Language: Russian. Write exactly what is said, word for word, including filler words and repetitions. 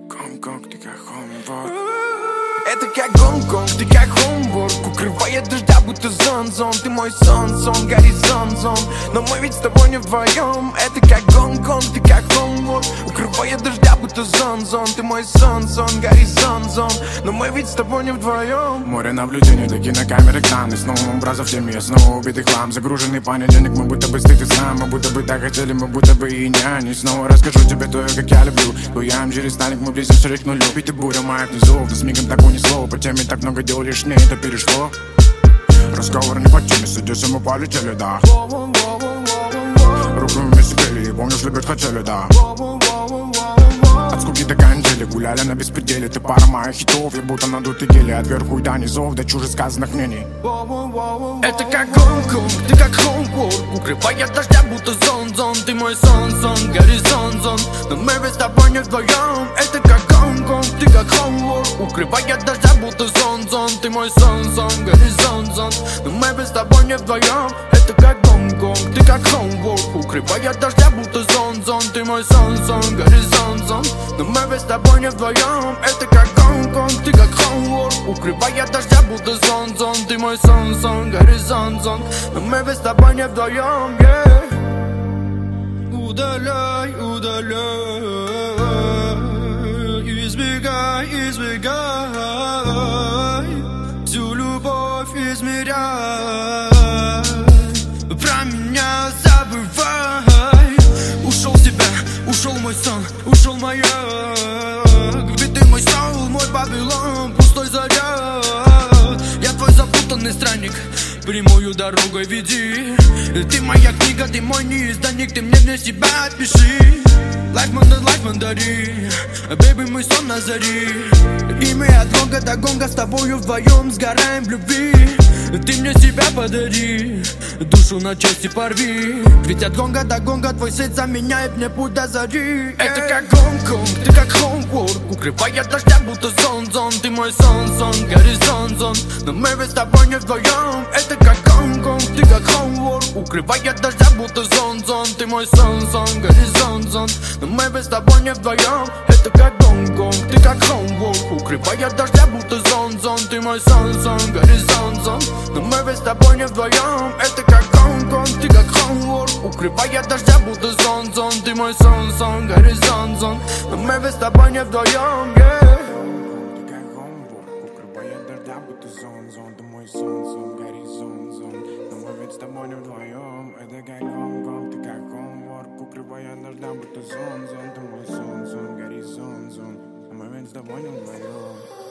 Гонконг, ты как Хомворк. Это как Гонконг, ты как Хомворк. Укрывает дождя, будто зон-зон. Ты мой сон-сон, горизонт-зон. Но мы ведь с тобой не вдвоем. Это как Гонконг, ты как Хомворк. Укрывает дождя, будто зон-зон. Ты мой сон-сон, горизонт-зон. Но мы ведь с тобой не вдвоем. Море наблюдений, до кинокамеры экраны. Снова образов в теме, снова убитый хлам. Загруженный понедельник, мы будто бы стык и сам. Мы будто бы так хотели, мы будто бы и не они. Снова расскажу тебе то, как я люблю. Буям через сталик, мы близимся к нулю. Ведь и буря моя внизу, да с мигом так унесло. По теме так много дел лишнее, это перешло. Разговор не по теме, садись, мы полетели, да. Руку вместе пели, помнишь, любить хотели, да. От скуки до канители, гуляли на беспределе. Ты пара моих хитов, я будто надутый гели. От верху и до низов, до чужесказанных мнений. Это как Гонконг, ты как Хомворк. Укрывает дождя, будто зон-зон. Ты мой сон-сон, горизонт-зон. Но мы ведь с тобой не вдвоем. Это как Гонконг, ты как Хомворк. Укрывает дождя, будто зон-зон. Ты мой сон-сон, горизонт-зон. Но мы ведь с тобой не вдвоем. Это как Гонконг, ты как Хомворк. Укрывает дождя, будто зон-зон. Ты мой сон-сон, горизонт-зон. Но мы ведь с тобой не вдвоем. Это как Гонконг, ты как Хомворк. Укрывает дождя, будто зон-зон. Ты мой сон-сон, горизонт-зон. Но мы ведь с тобой не вдвоем, yeah. Удаляй, удаляй. Избегай, избегай. Всю любовь измеряй. Про меня забывай. Ушел с тебя, ушел мой сон, ушел моя. Ведь ты мой соул, мой Вавилон, пустой заряд. Я твой запутанный странник, прямую дорогой веди. Ты моя книга, ты мой неизданник, ты мне для себя пиши. Лайф мандар, лайф мандари, бэйби, мой сон на зари. И мы от гонга до гонга с тобою вдвоем сгораем в любви. Ты мне себя подари, душу на части порви. Ведь от гонга до гонга твой свет заменяет мне путь до зари. Это как Гонконг, ты как Хомворк. Укрывает дождя, будто зон-зон. Ты мой сон-сон, горизонт-зон. Но мы ведь с тобой не вдвоем. Это как Гонконг, ты как Хомворк. Укрывает дождя, будто зон-зон. Ты мой сон-сон, горизонт-зон. Но мы ведь с тобой не вдвоем. Это как Гонконг, ты как Хомворк. Укрывает дождя, будто зон-зон. Ты мой сон-сон, горизонт-зон. Но мы ведь с тобой не вдвоем. Это как Гонконг, ты как Хомворк. Укрывает дождя, будто зон-зон. Ты мой сон-сон, горизонт-зон. Но мы ведь с тобой не вдвоем, yeah. Ты как Хомворк, укрывает дождя, будто зон-зон. Ты мой сон-сон, горизонт-зон. Но мы ведь с тобой не вдвоем. Это как Гонконг, ты как Хомворк. Укрывает дождя, будто зон-зон. Ты мой сон-сон, горизонт-зон. Но мы ведь с тобой не вдвоем.